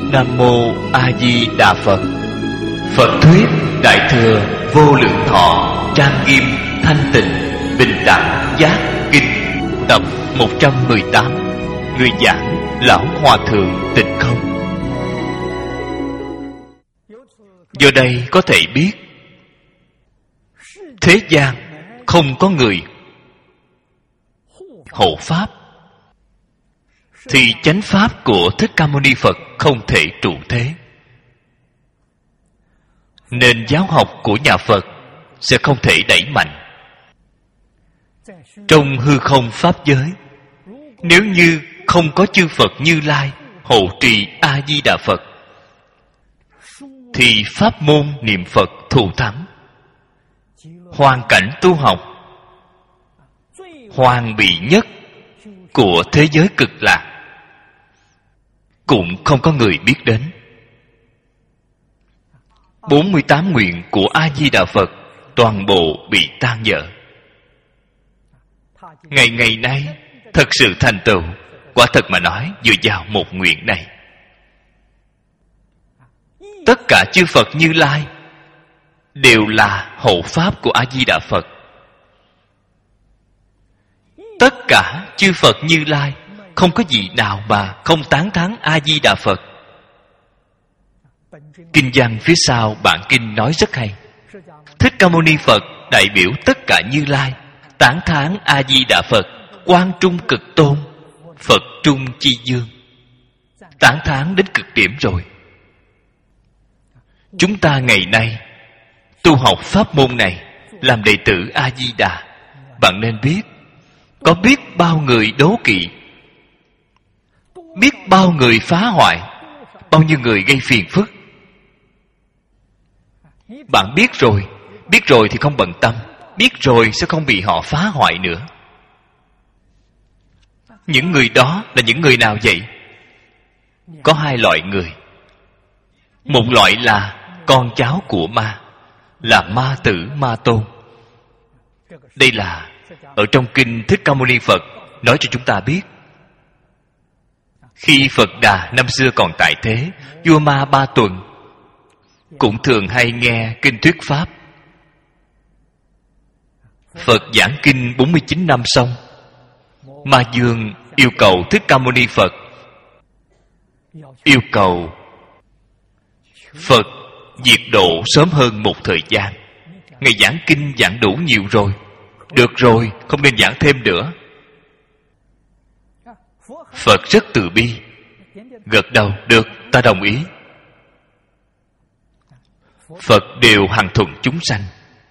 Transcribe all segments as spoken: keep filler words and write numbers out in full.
Nam Mô A Di Đà Phật. Phật thuyết Đại thừa Vô Lượng Thọ trang nghiêm thanh tịnh bình đẳng giác kinh, tập một trăm mười tám. Người giảng Lão Hòa Thượng Tịnh Không. Do đây có thể biết, thế gian không có người hộ pháp, thì chánh pháp của Thích Ca Mâu Ni Phật không thể trụ thế. Nên giáo học của nhà Phật sẽ không thể đẩy mạnh. Trong hư không pháp giới, nếu như không có chư Phật Như Lai hộ trì A Di Đà Phật, thì pháp môn niệm Phật thù thắng, hoàn cảnh tu học hoàn bị nhất của thế giới cực lạc cũng không có người biết đến. bốn mươi tám nguyện của A Di Đà Phật toàn bộ bị tan vỡ. Ngày ngày nay thật sự thành tựu, quả thật mà nói dựa vào một nguyện này. Tất cả chư Phật Như Lai đều là hộ pháp của A Di Đà Phật. Tất cả chư Phật Như Lai không có gì nào mà không tán thán A Di Đà Phật. Kinh văn phía sau bản kinh nói rất hay. Thích Ca Mâu Ni Phật đại biểu tất cả Như Lai, tán thán A Di Đà Phật quang trung cực tôn, Phật trung chi dương, tán thán đến cực điểm rồi. Chúng ta ngày nay tu học pháp môn này, làm đệ tử A Di Đà, bạn nên biết có biết bao người đố kỵ, biết bao người phá hoại, bao nhiêu người gây phiền phức. Bạn biết rồi, biết rồi thì không bận tâm, biết rồi sẽ không bị họ phá hoại nữa. Những người đó là những người nào vậy? Có hai loại người. Một loại là con cháu của ma, là ma tử ma tôn. Đây là ở trong kinh Thích Ca Mâu Ni Phật nói cho chúng ta biết. Khi Phật Đà năm xưa còn tại thế, vua Ma Ba Tuần cũng thường hay nghe kinh thuyết pháp. Phật giảng kinh bốn mươi chín năm xong, Ma Dương yêu cầu Thích Ca Mâu Ni Phật, yêu cầu Phật diệt độ sớm hơn một thời gian. Ngài giảng kinh giảng đủ nhiều rồi, được rồi, không nên giảng thêm nữa. Phật rất từ bi, gật đầu, được, ta đồng ý. Phật đều hằng thuận chúng sanh.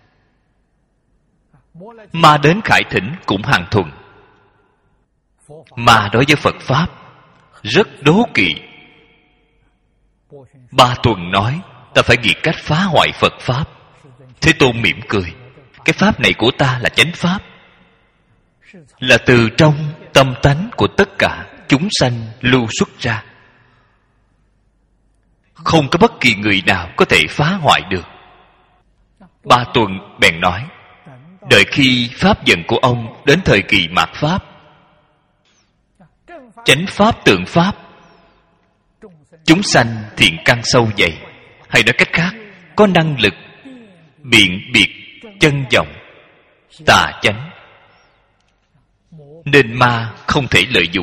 Ma đến khải thỉnh cũng hằng thuận. Mà đối với Phật Pháp rất đố kỵ. Ba Tuần nói ta phải nghĩ cách phá hoại Phật Pháp. Thế Tôn mỉm cười, cái Pháp này của ta là chánh Pháp, là từ trong tâm tánh của tất cả chúng sanh lưu xuất ra. Không có bất kỳ người nào có thể phá hoại được. Ba Tuần bèn nói, đợi khi Pháp giận của ông đến thời kỳ mạt Pháp, chánh Pháp tượng Pháp, chúng sanh thiện căn sâu dày, hay nói cách khác, có năng lực biện biệt chân vọng tà chánh, nên ma không thể lợi dụng.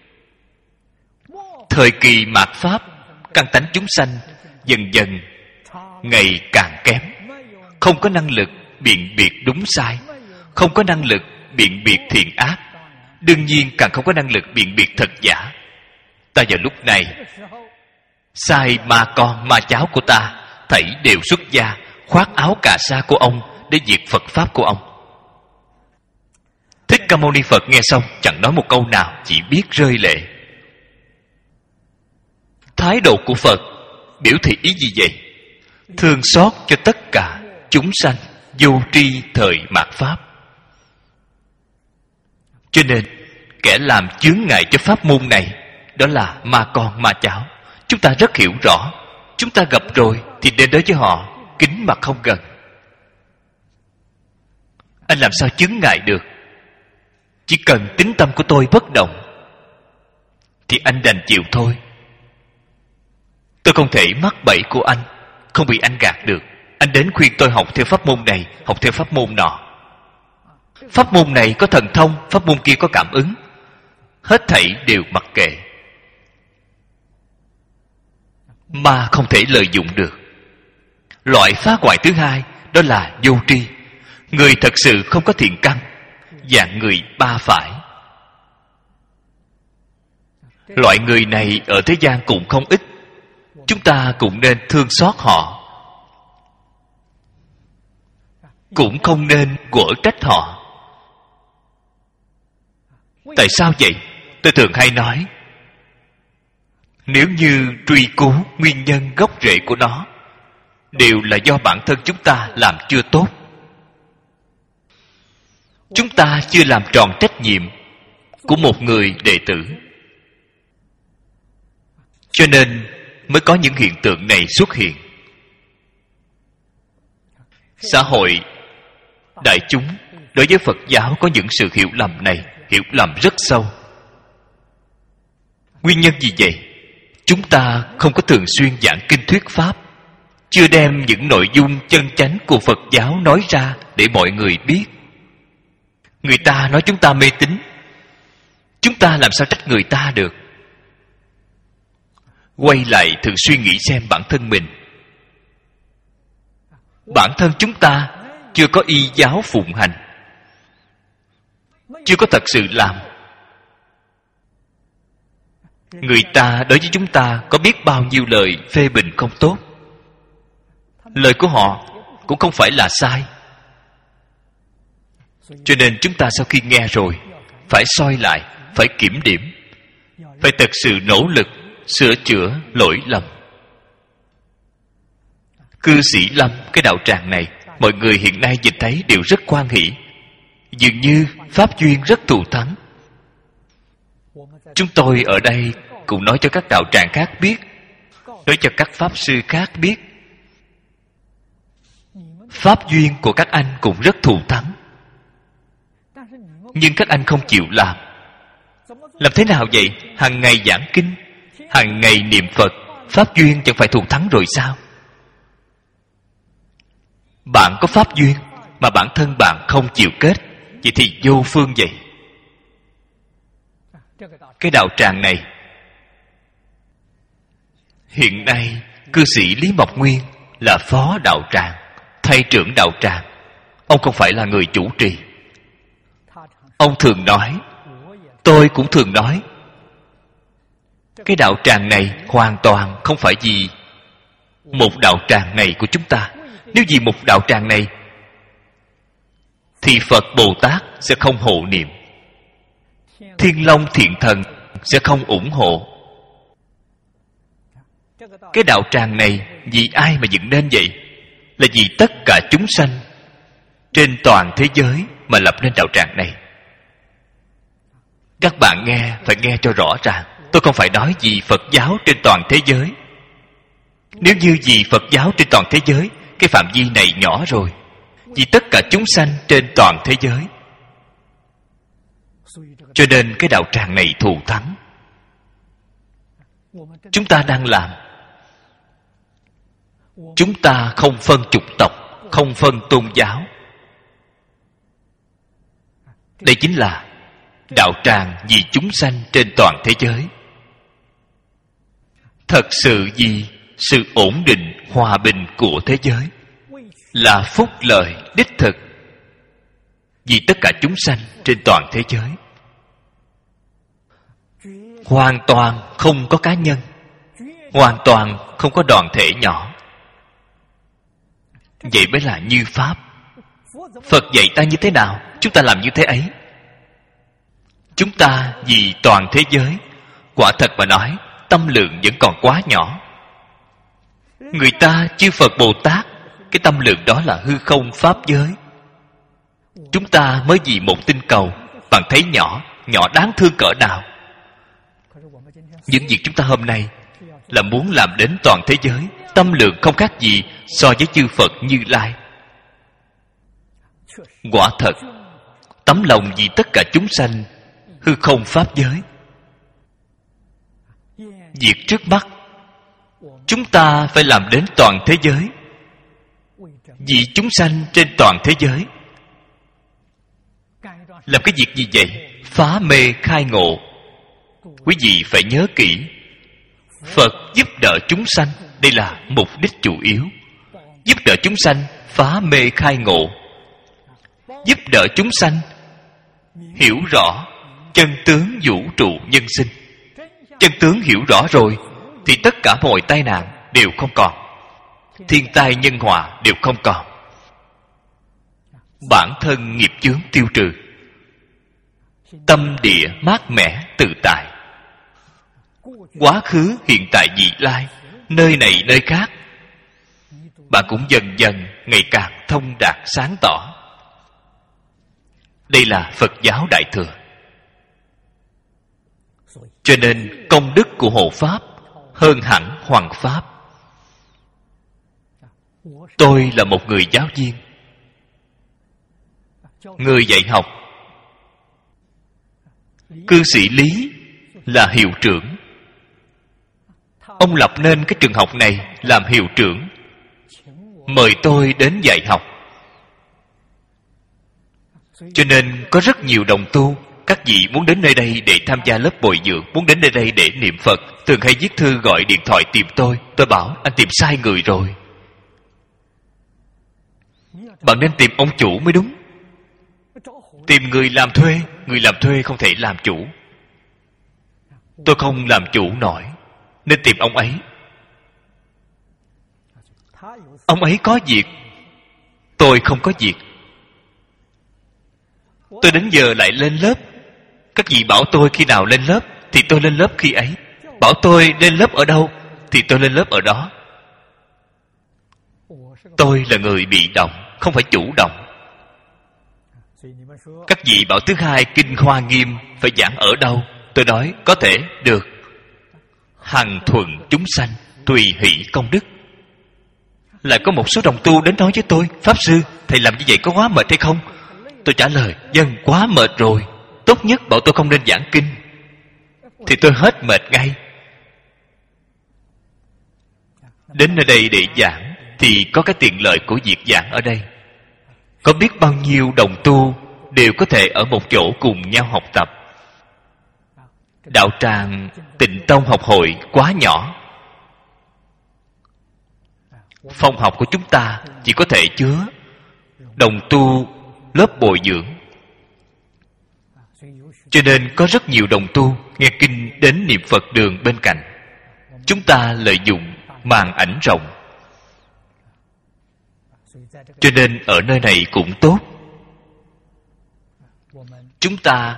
Thời kỳ mạt Pháp, căn tánh chúng sanh dần dần ngày càng kém, không có năng lực biện biệt đúng sai, không có năng lực biện biệt thiện ác, đương nhiên càng không có năng lực biện biệt thật giả. Ta vào lúc này sai ma con ma cháu của ta thảy đều xuất gia, khoác áo cà sa của ông để diệt Phật Pháp của ông. Thích Ca Mâu Ni Phật nghe xong chẳng nói một câu nào, chỉ biết rơi lệ. Thái độ của Phật biểu thị ý gì vậy? Thương xót cho tất cả chúng sanh vô tri thời mạt Pháp. Cho nên kẻ làm chướng ngại cho pháp môn này đó là ma con ma cháu. Chúng ta rất hiểu rõ, chúng ta gặp rồi thì nên nói với họ kính mà không gần. Anh làm sao chướng ngại được? Chỉ cần tín tâm của tôi bất động thì anh đành chịu thôi. Tôi không thể mắc bẫy của anh, không bị anh gạt được. Anh đến khuyên tôi học theo pháp môn này, học theo pháp môn nọ. Pháp môn này có thần thông, pháp môn kia có cảm ứng. Hết thảy đều mặc kệ. Ma không thể lợi dụng được. Loại phá hoại thứ hai đó là vô tri. Người thật sự không có thiện căn, dạng người ba phải. Loại người này ở thế gian cũng không ít. Chúng ta cũng nên thương xót họ, cũng không nên quở trách họ. Tại sao vậy? Tôi thường hay nói, nếu như truy cứu nguyên nhân gốc rễ của nó, đều là do bản thân chúng ta làm chưa tốt. Chúng ta chưa làm tròn trách nhiệm của một người đệ tử, cho nên mới có những hiện tượng này xuất hiện. Xã hội, đại chúng đối với Phật giáo có những sự hiểu lầm này, hiểu lầm rất sâu. Nguyên nhân gì vậy? Chúng ta không có thường xuyên giảng kinh thuyết pháp, chưa đem những nội dung chân chánh của Phật giáo nói ra để mọi người biết. Người ta nói chúng ta mê tín, chúng ta làm sao trách người ta được? Quay lại thử suy nghĩ xem bản thân mình. Bản thân chúng ta chưa có y giáo phụng hành, chưa có thật sự làm. Người ta đối với chúng ta có biết bao nhiêu lời phê bình không tốt. Lời của họ cũng không phải là sai. Cho nên chúng ta sau khi nghe rồi, phải soi lại, phải kiểm điểm, phải thật sự nỗ lực sửa chữa lỗi lầm. Cư sĩ Lâm, cái đạo tràng này, mọi người hiện nay nhìn thấy đều rất hoan hỷ, dường như pháp duyên rất thù thắng. Chúng tôi ở đây cũng nói cho các đạo tràng khác biết, nói cho các pháp sư khác biết, pháp duyên của các anh cũng rất thù thắng. Nhưng các anh không chịu làm. Làm thế nào vậy? Hàng ngày giảng kinh, hàng ngày niệm Phật, pháp duyên chẳng phải thù thắng rồi sao? Bạn có pháp duyên mà bản thân bạn không chịu kết, vậy thì vô phương vậy. Cái đạo tràng này, hiện nay cư sĩ Lý Mộc Nguyên là phó đạo tràng, thay trưởng đạo tràng. Ông không phải là người chủ trì. Ông thường nói, tôi cũng thường nói, cái đạo tràng này hoàn toàn không phải vì một đạo tràng này của chúng ta. Nếu vì một đạo tràng này thì Phật Bồ Tát sẽ không hộ niệm, Thiên Long Thiện Thần sẽ không ủng hộ. Cái đạo tràng này vì ai mà dựng nên vậy? Là vì tất cả chúng sanh trên toàn thế giới mà lập nên đạo tràng này. Các bạn nghe phải nghe cho rõ ràng. Tôi không phải nói vì Phật giáo trên toàn thế giới. Nếu như vì Phật giáo trên toàn thế giới, cái phạm vi này nhỏ rồi. Vì tất cả chúng sanh trên toàn thế giới, cho nên cái đạo tràng này thù thắng. Chúng ta đang làm, chúng ta không phân chủng tộc, không phân tôn giáo. Đây chính là đạo tràng vì chúng sanh trên toàn thế giới. Thật sự vì sự ổn định, hòa bình của thế giới, là phúc lợi đích thực vì tất cả chúng sanh trên toàn thế giới. Hoàn toàn không có cá nhân, hoàn toàn không có đoàn thể nhỏ. Vậy mới là như Pháp. Phật dạy ta như thế nào, chúng ta làm như thế ấy. Chúng ta vì toàn thế giới, quả thật mà nói, tâm lượng vẫn còn quá nhỏ. Người ta chư Phật Bồ Tát, cái tâm lượng đó là hư không pháp giới. Chúng ta mới vì một tinh cầu, bạn thấy nhỏ, nhỏ đáng thương cỡ nào. Những việc chúng ta hôm nay là muốn làm đến toàn thế giới, tâm lượng không khác gì so với chư Phật Như Lai. Quả thật, tấm lòng vì tất cả chúng sanh, hư không pháp giới. Việc trước mắt Chúng ta phải làm đến toàn thế giới, vì chúng sanh trên toàn thế giới. Làm cái việc gì vậy? Phá mê khai ngộ. Quý vị phải nhớ kỹ, Phật giúp đỡ chúng sanh, đây là mục đích chủ yếu. Giúp đỡ chúng sanh phá mê khai ngộ, giúp đỡ chúng sanh hiểu rõ chân tướng vũ trụ nhân sinh. Chân tướng hiểu rõ rồi thì tất cả mọi tai nạn đều không còn, thiên tai nhân họa đều không còn, bản thân nghiệp chướng tiêu trừ, tâm địa mát mẻ tự tại. Quá khứ, hiện tại, vị lai, nơi này nơi khác, bạn cũng dần dần ngày càng thông đạt sáng tỏ. Đây là Phật giáo Đại Thừa. Cho nên công đức của hộ Pháp hơn hẳn Hoằng Pháp. Tôi là một người giáo viên, người dạy học. Cư sĩ Lý là hiệu trưởng. Ông lập nên cái trường học này làm hiệu trưởng, mời tôi đến dạy học. Cho nên có rất nhiều đồng tu, các vị muốn đến nơi đây để tham gia lớp bồi dưỡng, muốn đến nơi đây để niệm Phật, thường hay viết thư gọi điện thoại tìm tôi. Tôi bảo anh tìm sai người rồi, bạn nên tìm ông chủ mới đúng. Tìm người làm thuê, người làm thuê không thể làm chủ. Tôi không làm chủ nổi, nên tìm ông ấy. Ông ấy có việc, tôi không có việc. Tôi đến giờ lại lên lớp. Các vị bảo tôi khi nào lên lớp thì tôi lên lớp khi ấy. Bảo tôi lên lớp ở đâu thì tôi lên lớp ở đó. Tôi là người bị động, không phải chủ động. Các vị bảo thứ hai Kinh Hoa Nghiêm phải giảng ở đâu, tôi nói có thể, được. Hằng thuận chúng sanh, tùy hỷ công đức. Lại có một số đồng tu đến nói với tôi, Pháp Sư, thầy làm như vậy có quá mệt hay không? Tôi trả lời, dân quá mệt rồi, tốt nhất bảo tôi không nên giảng kinh. Thì tôi hết mệt ngay. Đến nơi đây để giảng thì có cái tiện lợi của việc giảng ở đây. Có biết bao nhiêu đồng tu đều có thể ở một chỗ cùng nhau học tập. Đạo tràng Tịnh Tông học hội quá nhỏ. Phòng học của chúng ta chỉ có thể chứa đồng tu lớp bồi dưỡng. Cho nên có rất nhiều đồng tu nghe kinh đến niệm Phật đường bên cạnh. Chúng ta lợi dụng màn ảnh rộng, cho nên ở nơi này cũng tốt. Chúng ta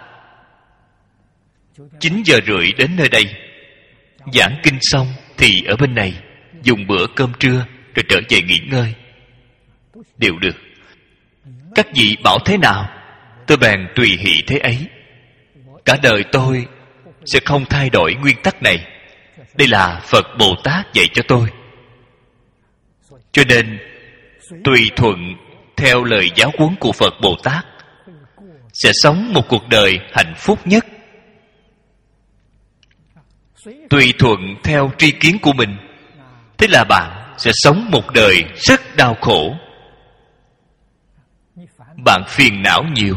chín giờ rưỡi đến nơi đây, giảng kinh xong thì ở bên này dùng bữa cơm trưa rồi trở về nghỉ ngơi đều được. Các vị bảo thế nào, tôi bèn tùy hỷ thế ấy. Cả đời tôi sẽ không thay đổi nguyên tắc này. Đây là Phật Bồ Tát dạy cho tôi. Cho nên tùy thuận theo lời giáo huấn của Phật Bồ Tát, sẽ sống một cuộc đời hạnh phúc nhất. Tùy thuận theo tri kiến của mình, thế là bạn sẽ sống một đời rất đau khổ. Bạn phiền não nhiều.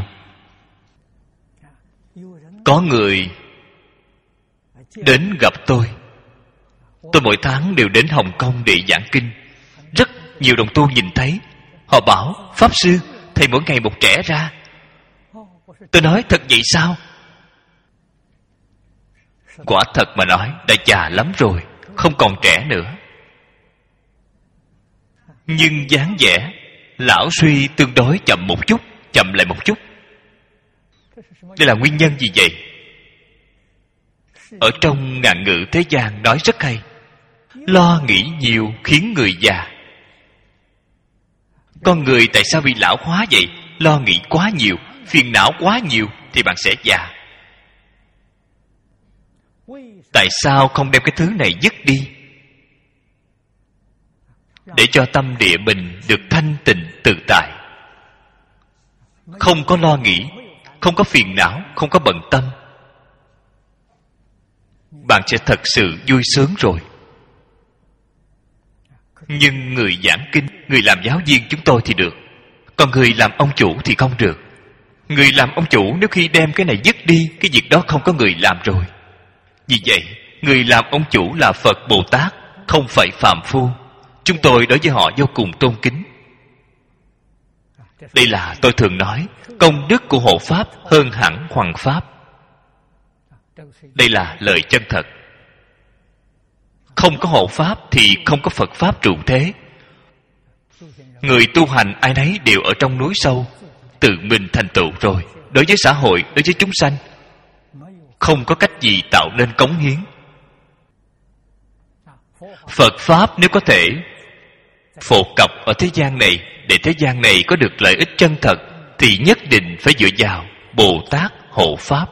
Có người đến gặp tôi. Tôi mỗi tháng đều đến Hồng Kông để giảng kinh. Rất nhiều đồng tu nhìn thấy, họ bảo, Pháp Sư, thầy mỗi ngày một trẻ ra. Tôi nói, thật vậy sao? Quả thật mà nói, đã già lắm rồi, không còn trẻ nữa. Nhưng dáng vẻ lão suy tương đối chậm một chút, chậm lại một chút. Đây là nguyên nhân gì vậy? Ở trong ngạn ngữ thế gian nói rất hay, lo nghĩ nhiều khiến người già. Con người tại sao bị lão hóa vậy? Lo nghĩ quá nhiều, phiền não quá nhiều thì bạn sẽ già. Tại sao không đem cái thứ này dứt đi, để cho tâm địa mình được thanh tịnh tự tại, không có lo nghĩ, không có phiền não, không có bận tâm, bạn sẽ thật sự vui sướng rồi. Nhưng người giảng kinh, người làm giáo viên chúng tôi thì được. Còn người làm ông chủ thì không được. Người làm ông chủ nếu khi đem cái này dứt đi, cái việc đó không có người làm rồi. Vì vậy, người làm ông chủ là Phật Bồ Tát, không phải phàm phu. Chúng tôi đối với họ vô cùng tôn kính. Đây là tôi thường nói, công đức của hộ Pháp hơn hẳn hoằng Pháp. Đây là lời chân thật. Không có hộ Pháp thì không có Phật Pháp trụ thế. Người tu hành ai nấy đều ở trong núi sâu, tự mình thành tựu rồi. Đối với xã hội, đối với chúng sanh, không có cách gì tạo nên cống hiến. Phật Pháp nếu có thể phổ cập ở thế gian này, để thế gian này có được lợi ích chân thật, thì nhất định phải dựa vào Bồ Tát hộ Pháp.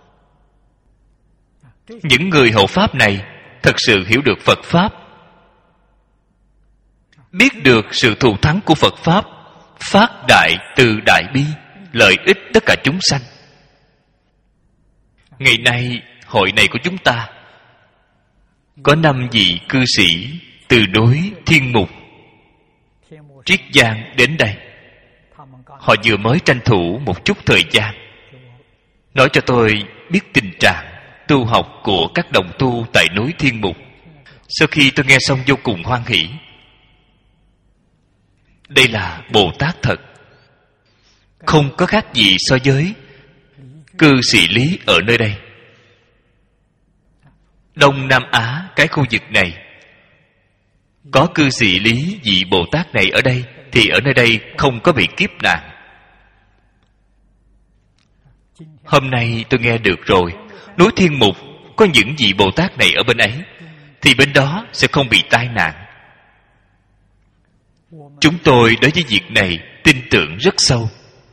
Những người hộ Pháp này thật sự hiểu được Phật Pháp, biết được sự thù thắng của Phật Pháp, phát đại từ đại bi, lợi ích tất cả chúng sanh. Ngày nay, hội này của chúng ta có năm vị cư sĩ từ núi Thiên Mục, Triết Giang đến đây. Họ vừa mới tranh thủ một chút thời gian, nói cho tôi biết tình trạng tu học của các đồng tu tại núi Thiên Mục. Sau khi tôi nghe xong vô cùng hoan hỷ. Đây là Bồ Tát thật, không có khác gì so với cư sĩ Lý ở nơi đây. Đông Nam Á, cái khu vực này, có cư sĩ Lý vị Bồ Tát này ở đây, thì ở nơi đây không có bị kiếp nạn. Hôm nay tôi nghe được rồi, núi Thiên Mục có những vị Bồ Tát này ở bên ấy, thì bên đó sẽ không bị tai nạn. Chúng tôi đối với việc này tin tưởng rất sâu.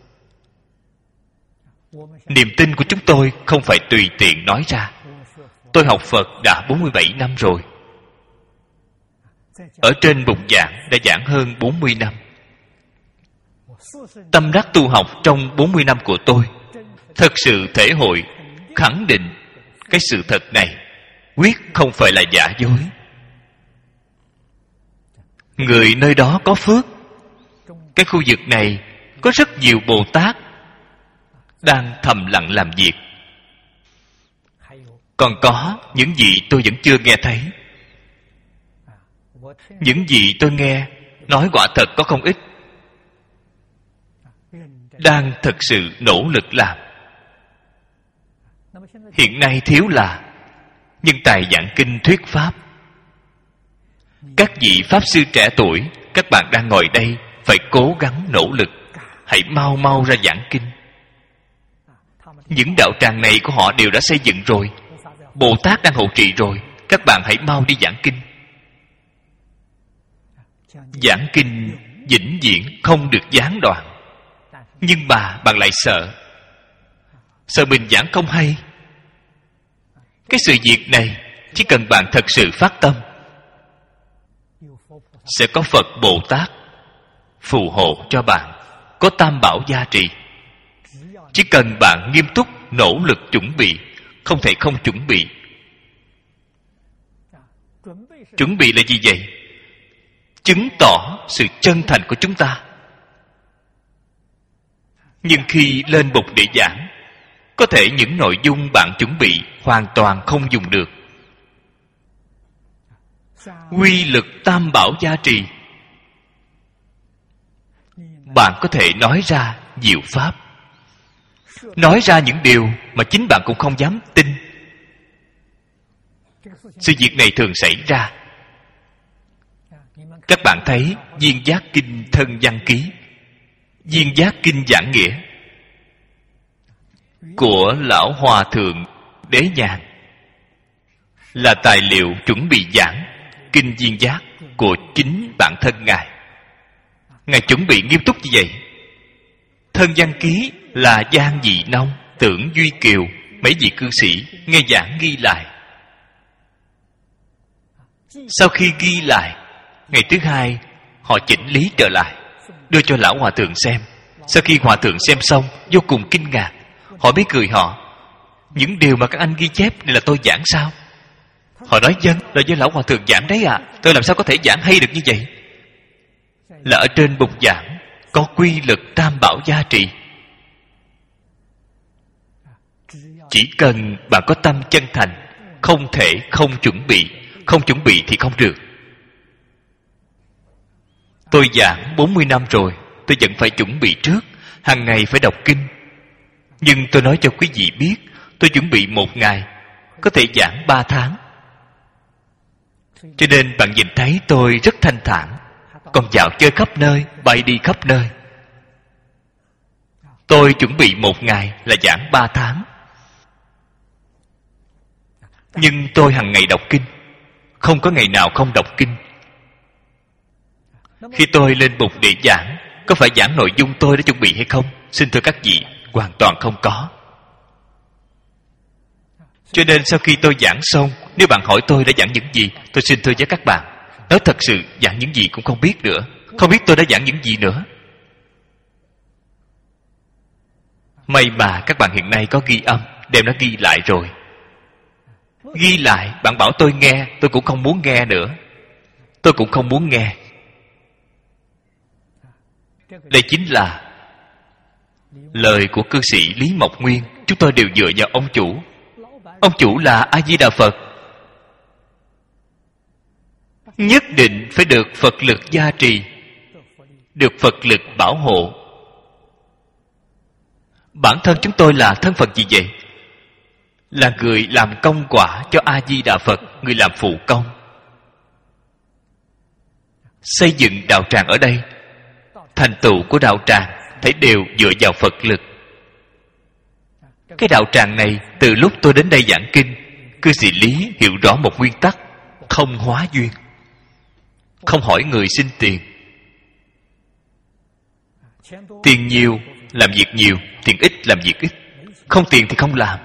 Niềm tin của chúng tôi không phải tùy tiện nói ra. Tôi học Phật đã bốn mươi bảy năm rồi. Ở trên bục giảng đã giảng hơn bốn mươi năm. Tâm đắc tu học trong bốn mươi năm của tôi thật sự thể hội, khẳng định cái sự thật này quyết không phải là giả dối. Người nơi đó có phước. Cái khu vực này có rất nhiều Bồ Tát đang thầm lặng làm việc. Còn có những gì tôi vẫn chưa nghe thấy. Những gì tôi nghe nói quả thật có không ít, đang thật sự nỗ lực làm. Hiện nay thiếu là nhân tài giảng kinh thuyết pháp. Các vị Pháp sư trẻ tuổi, các bạn đang ngồi đây, phải cố gắng nỗ lực, hãy mau mau ra giảng kinh. Những đạo tràng này của họ đều đã xây dựng rồi, Bồ Tát đang hộ trì rồi, các bạn hãy mau đi giảng kinh. Giảng kinh vĩnh viễn không được gián đoạn. Nhưng mà bạn lại sợ, sợ mình giảng không hay. Cái sự việc này chỉ cần bạn thật sự phát tâm, sẽ có Phật Bồ Tát phù hộ cho bạn, có Tam Bảo gia trì. Chỉ cần bạn nghiêm túc nỗ lực chuẩn bị, không thể không chuẩn bị. Chuẩn bị là gì vậy? Chứng tỏ sự chân thành của chúng ta. Nhưng khi lên bục để giảng, có thể những nội dung bạn chuẩn bị hoàn toàn không dùng được. Quy lực Tam Bảo gia trì, bạn có thể nói ra diệu pháp, nói ra những điều mà chính bạn cũng không dám tin. Sự việc này thường xảy ra. Các bạn thấy Viên Giác Kinh Thân Văn Ký, Viên Giác Kinh Giảng Nghĩa của Lão Hòa Thượng Đế Nhàn là tài liệu chuẩn bị giảng Kinh Viên Giác của chính bản thân Ngài. Ngài chuẩn bị nghiêm túc như vậy. Thân Văn Ký là Giang Dị Nông, Tưởng Duy Kiều, mấy vị cư sĩ nghe giảng ghi lại. Sau khi ghi lại, ngày thứ hai họ chỉnh lý trở lại, đưa cho Lão Hòa Thượng xem. Sau khi Hòa Thượng xem xong, vô cùng kinh ngạc. Họ mới cười họ: những điều mà các anh ghi chép đây là tôi giảng sao? Họ nói: dân, là do Lão Hòa Thượng giảng đấy à, tôi làm sao có thể giảng hay được như vậy? là ở trên bục giảng có quy lực tam bảo gia trì. Chỉ cần bạn có tâm chân thành, không thể không chuẩn bị. Không chuẩn bị thì không được. Tôi giảng bốn mươi năm rồi, tôi vẫn phải chuẩn bị trước, hàng ngày phải đọc kinh. Nhưng tôi nói cho quý vị biết, tôi chuẩn bị một ngày, có thể giảng ba tháng. Cho nên bạn nhìn thấy tôi rất thanh thản, còn dạo chơi khắp nơi, bay đi khắp nơi. Tôi chuẩn bị một ngày là giảng ba tháng. Nhưng tôi hàng ngày đọc kinh, không có ngày nào không đọc kinh. Khi tôi lên bục để giảng, có phải giảng nội dung tôi đã chuẩn bị hay không? Xin thưa các vị, hoàn toàn không có. Cho nên sau khi tôi giảng xong, nếu bạn hỏi tôi đã giảng những gì, tôi xin thưa với các bạn, nói thật sự giảng những gì cũng không biết nữa. Không biết tôi đã giảng những gì nữa. May mà các bạn hiện nay có ghi âm, đem nó ghi lại rồi. Ghi lại, bạn bảo tôi nghe, tôi cũng không muốn nghe nữa. Tôi cũng không muốn nghe. Đây chính là lời của cư sĩ Lý Mộc Nguyên. Chúng tôi đều dựa vào ông chủ. Ông chủ là A Di Đà Phật. Nhất định phải được Phật lực gia trì, được Phật lực bảo hộ. Bản thân chúng tôi là thân phận gì vậy? Là người làm công quả cho A Di Đà Phật, người làm phụ công. Xây dựng đạo tràng ở đây, thành tựu của đạo tràng thấy đều dựa vào Phật lực. Cái đạo tràng này, từ lúc tôi đến đây giảng kinh, cư sĩ Lý hiểu rõ một nguyên tắc: không hóa duyên, không hỏi người xin tiền. Tiền nhiều làm việc nhiều, tiền ít làm việc ít. Không tiền thì không làm.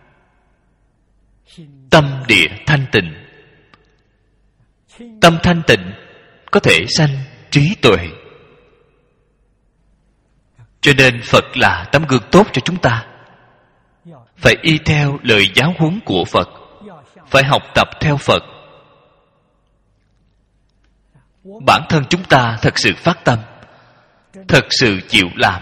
Tâm địa thanh tịnh. Tâm thanh tịnh có thể sanh trí tuệ. Cho nên Phật là tấm gương tốt cho chúng ta. Phải y theo lời giáo huấn của Phật, phải học tập theo Phật. Bản thân chúng ta thật sự phát tâm, thật sự chịu làm,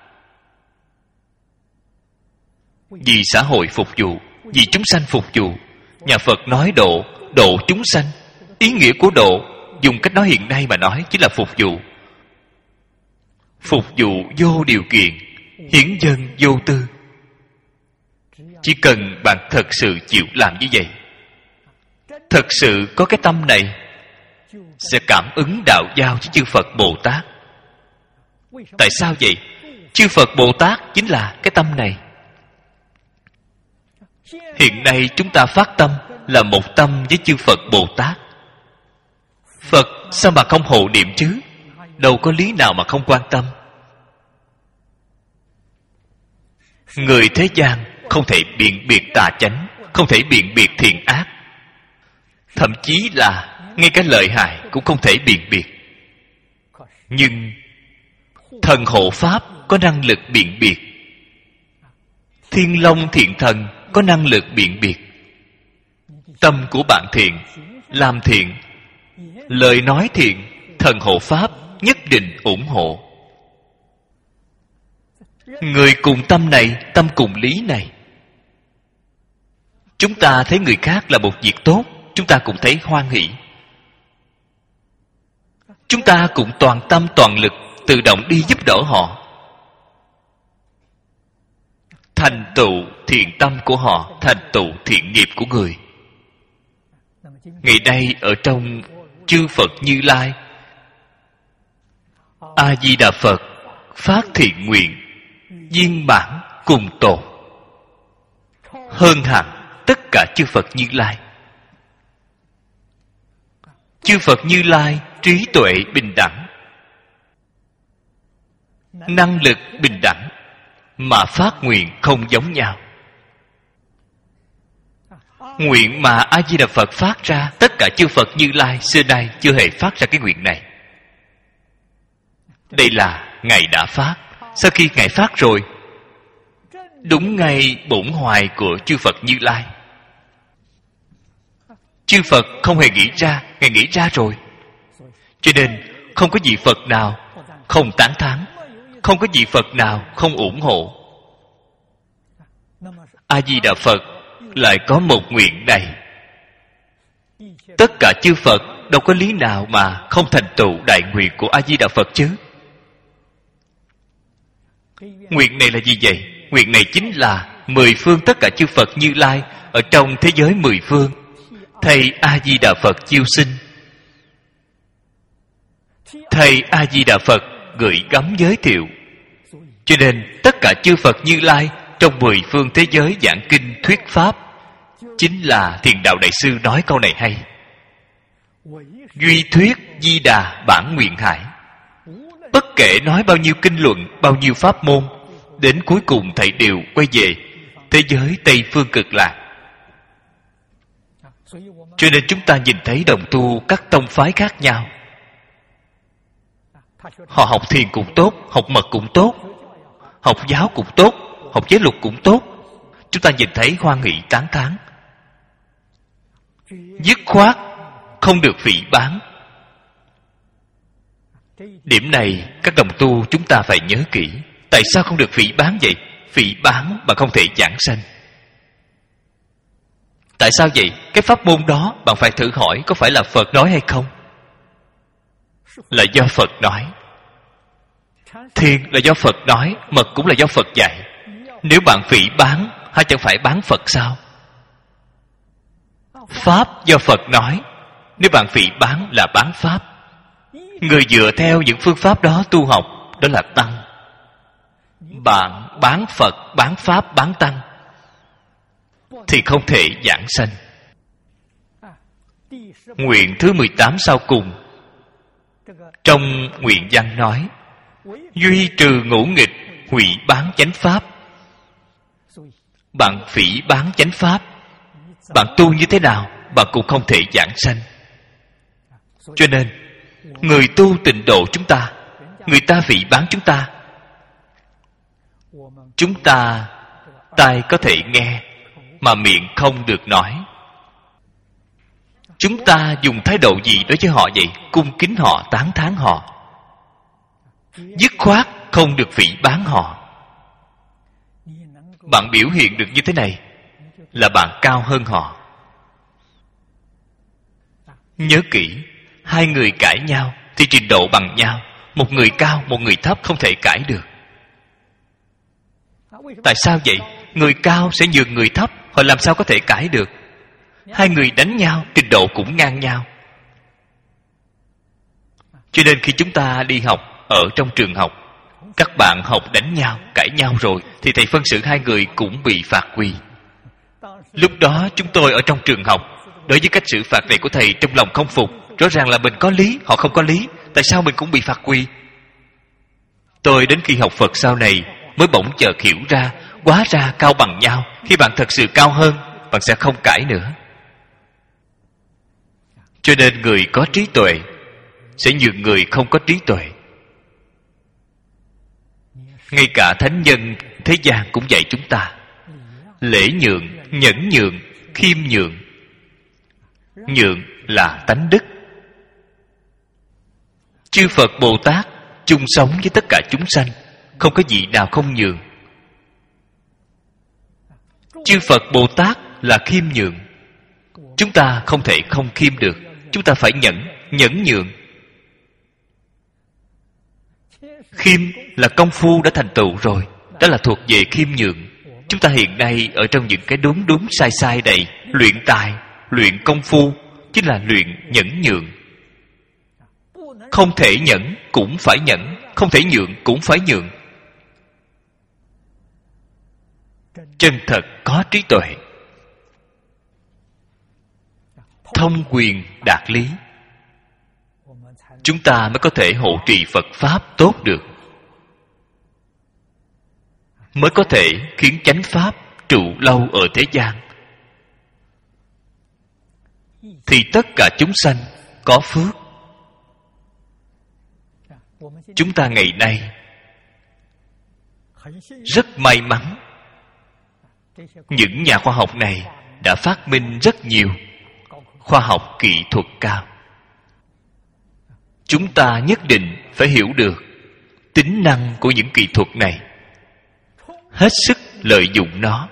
vì xã hội phục vụ, vì chúng sanh phục vụ. Nhà Phật nói độ, độ chúng sanh. Ý nghĩa của độ, dùng cách nói hiện nay mà nói, chính là phục vụ. Phục vụ vô điều kiện, hiến dân vô tư. Chỉ cần bạn thật sự chịu làm như vậy, thật sự có cái tâm này, sẽ cảm ứng đạo giao với chư Phật Bồ Tát. Tại sao vậy? Chư Phật Bồ Tát chính là cái tâm này. Hiện nay chúng ta phát tâm là một tâm với chư Phật Bồ Tát. Phật sao mà không hộ niệm chứ? Đâu có lý nào mà không quan tâm. Người thế gian không thể biện biệt tà chánh, không thể biện biệt thiện ác, thậm chí là ngay cả lợi hại cũng không thể biện biệt. Nhưng thần hộ pháp có năng lực biện biệt. Thiên Long Thiện Thần có năng lực biện biệt. Tâm của bạn thiện, làm thiện, lời nói thiện, thần hộ pháp nhất định ủng hộ. Người cùng tâm này, tâm cùng lý này. Chúng ta thấy người khác là một việc tốt, chúng ta cũng thấy hoan hỷ. Chúng ta cũng toàn tâm toàn lực tự động đi giúp đỡ họ. Thành tựu thiện tâm của họ, thành tựu thiện nghiệp của người. Ngày nay ở trong chư Phật Như Lai, A Di Đà Phật phát thiện nguyện, viên mãn cùng tồn, hơn hẳn tất cả chư Phật Như Lai. Chư Phật Như Lai trí tuệ bình đẳng, năng lực bình đẳng, mà phát nguyện không giống nhau. Nguyện mà A Di Đà Phật phát ra, tất cả chư Phật Như Lai xưa nay chưa hề phát ra cái nguyện này. Đây là Ngài đã phát. Sau khi Ngài phát rồi, đúng ngay bổn hoài của chư Phật Như Lai. Chư Phật không hề nghĩ ra, Ngài nghĩ ra rồi. Cho nên không có vị Phật nào không tán thán, không có vị Phật nào không ủng hộ. A Di Đà Phật lại có một nguyện này. Tất cả chư Phật đâu có lý nào mà không thành tựu đại nguyện của A Di Đà Phật chứ. Nguyện này là gì vậy? Nguyện này chính là mười phương tất cả chư Phật Như Lai ở trong thế giới mười phương thầy A Di Đà Phật chiêu sinh, thầy A Di Đà Phật gửi gắm giới thiệu. Cho nên tất cả chư Phật Như Lai trong mười phương thế giới giảng kinh thuyết pháp, chính là Thiền Đạo Đại Sư nói câu này hay: duy thuyết Di Đà bản nguyện hải. Bất kể nói bao nhiêu kinh luận, bao nhiêu pháp môn, đến cuối cùng thầy đều quay về thế giới Tây Phương Cực Lạc. Cho nên chúng ta nhìn thấy đồng tu các tông phái khác nhau, họ học thiền cũng tốt, học mật cũng tốt, học giáo cũng tốt, học giới luật cũng tốt. Chúng ta nhìn thấy hoan hỷ tán thán, dứt khoát không được phỉ báng. Điểm này các đồng tu chúng ta phải nhớ kỹ. Tại sao không được phỉ báng vậy? Phỉ báng mà không thể giảng sanh. Tại sao vậy? Cái pháp môn đó bạn phải thử hỏi có phải là Phật nói hay không? Là do Phật nói. Thiền là do Phật nói, mật cũng là do Phật dạy. Nếu bạn phỉ báng, hay chẳng phải bán Phật sao? Pháp do Phật nói, nếu bạn phỉ báng là bán Pháp. Người dựa theo những phương pháp đó tu học, đó là Tăng. Bạn bán Phật, bán Pháp, bán Tăng thì không thể giảng sanh. Nguyện thứ mười tám sau cùng trong nguyện văn nói: duy trừ ngũ nghịch, hủy bán chánh pháp. Bạn phỉ bán chánh pháp, bạn tu như thế nào bạn cũng không thể giảng sanh. Cho nên người tu tịnh độ chúng ta, người ta phỉ bán chúng ta, chúng ta tai có thể nghe mà miệng không được nói. Chúng ta dùng thái độ gì đối với họ vậy? Cung kính họ, tán thán họ, dứt khoát không được phỉ báng họ. Bạn biểu hiện được như thế này là bạn cao hơn họ. Nhớ kỹ, hai người cãi nhau thì trình độ bằng nhau. Một người cao, một người thấp không thể cãi được. Tại sao vậy? Người cao sẽ nhường người thấp, họ làm sao có thể cãi được? Hai người đánh nhau, trình độ cũng ngang nhau. Cho nên khi chúng ta đi học ở trong trường học, các bạn học đánh nhau, cãi nhau rồi thì thầy phân xử hai người cũng bị phạt quy. Lúc đó chúng tôi ở trong trường học, đối với cách xử phạt này của thầy trong lòng không phục. Rõ ràng là mình có lý, họ không có lý, tại sao mình cũng bị phạt quy? Tôi đến khi học Phật sau này mới bỗng chợt hiểu ra, hóa ra cao bằng nhau. Khi bạn thật sự cao hơn, bạn sẽ không cãi nữa. Cho nên người có trí tuệ sẽ nhường người không có trí tuệ. Ngay cả thánh nhân thế gian cũng dạy chúng ta lễ nhượng, nhẫn nhượng, khiêm nhượng. Nhượng là tánh đức. Chư Phật Bồ Tát chung sống với tất cả chúng sanh, không có vị nào không nhường. Chư Phật Bồ Tát là khiêm nhượng. Chúng ta không thể không khiêm được. Chúng ta phải nhẫn, nhẫn nhượng. Khiêm là công phu đã thành tựu rồi, đó là thuộc về khiêm nhượng. Chúng ta hiện nay ở trong những cái đúng đúng sai sai này, luyện tài, luyện công phu chính là luyện nhẫn nhượng. Không thể nhẫn cũng phải nhẫn, không thể nhượng cũng phải nhượng. Chân thật có trí tuệ, thông quyền đạt lý, chúng ta mới có thể hộ trì Phật Pháp tốt được, mới có thể khiến chánh Pháp trụ lâu ở thế gian. Thì tất cả chúng sanh có phước. Chúng ta ngày nay rất may mắn, những nhà khoa học này đã phát minh rất nhiều khoa học kỹ thuật cao. Chúng ta nhất định phải hiểu được tính năng của những kỹ thuật này, hết sức lợi dụng nó.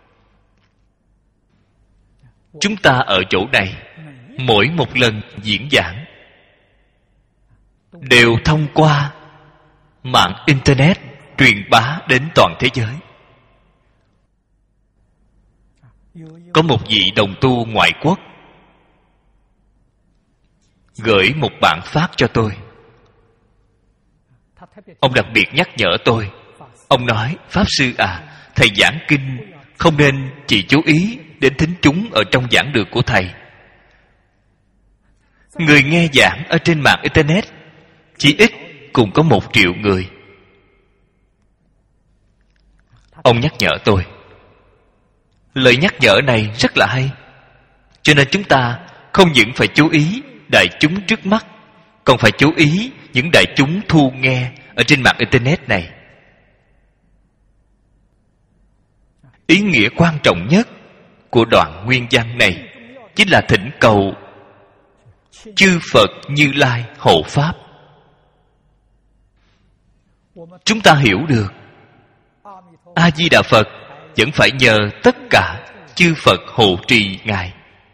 Chúng ta ở chỗ này, mỗi một lần diễn giảng đều thông qua mạng Internet truyền bá đến toàn thế giới. Có một vị đồng tu ngoại quốc gửi một bản pháp cho tôi. Ông đặc biệt nhắc nhở tôi. Ông nói: Pháp sư à, thầy giảng kinh không nên chỉ chú ý đến thính chúng ở trong giảng đường của thầy. Người nghe giảng ở trên mạng Internet chỉ ít cũng có một triệu người. Ông nhắc nhở tôi. Lời nhắc nhở này rất là hay. Cho nên chúng ta không những phải chú ý đại chúng trước mắt, còn phải chú ý những đại chúng thu nghe ở trên mạng Internet này. Ý nghĩa quan trọng nhất của đoạn nguyên văn này chính là thỉnh cầu chư Phật Như Lai hộ pháp. Chúng ta hiểu được A Di Đà Phật vẫn phải nhờ tất cả chư Phật hộ trì Ngài.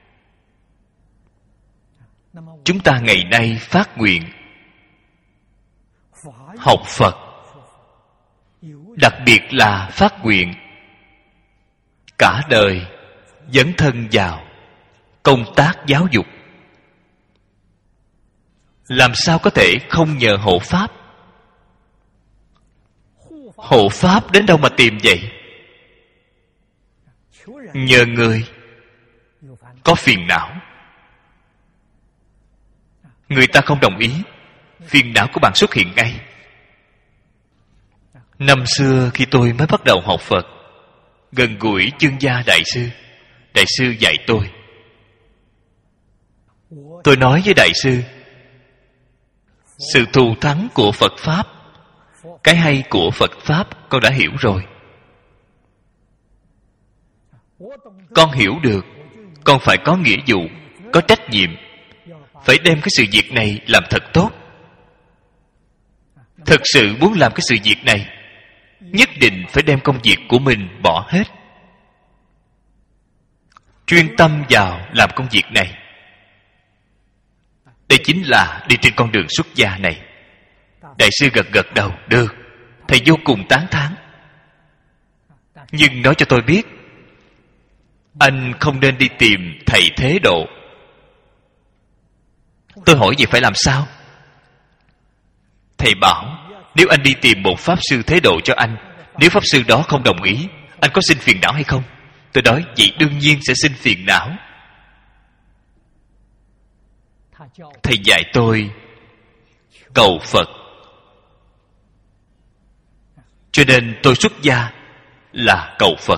Chúng ta ngày nay phát nguyện học Phật, đặc biệt là phát nguyện cả đời dấn thân vào công tác giáo dục. Làm sao có thể không nhờ hộ pháp? Hộ pháp đến đâu mà tìm vậy? Nhờ người có phiền não, người ta không đồng ý, phiền não của bạn xuất hiện ngay. Năm xưa khi tôi mới bắt đầu học Phật, gần gũi Chương Gia Đại Sư, Đại sư dạy tôi. Tôi nói với Đại sư, sự thù thắng của Phật Pháp, cái hay của Phật Pháp con đã hiểu rồi. Con hiểu được, con phải có nghĩa vụ, có trách nhiệm, phải đem cái sự việc này làm thật tốt. Thực sự muốn làm cái sự việc này, nhất định phải đem công việc của mình bỏ hết, chuyên tâm vào làm công việc này. Đây chính là đi trên con đường xuất gia này. Đại sư gật gật đầu. Được, thầy vô cùng tán thán. Nhưng nói cho tôi biết, anh không nên đi tìm thầy thế độ. Tôi hỏi vậy phải làm sao? Thầy bảo, nếu anh đi tìm một pháp sư thế độ cho anh, nếu pháp sư đó không đồng ý, anh có sinh phiền não hay không? Tôi nói, vậy đương nhiên sẽ sinh phiền não. Thầy dạy tôi cầu Phật, cho nên tôi xuất gia là cầu Phật.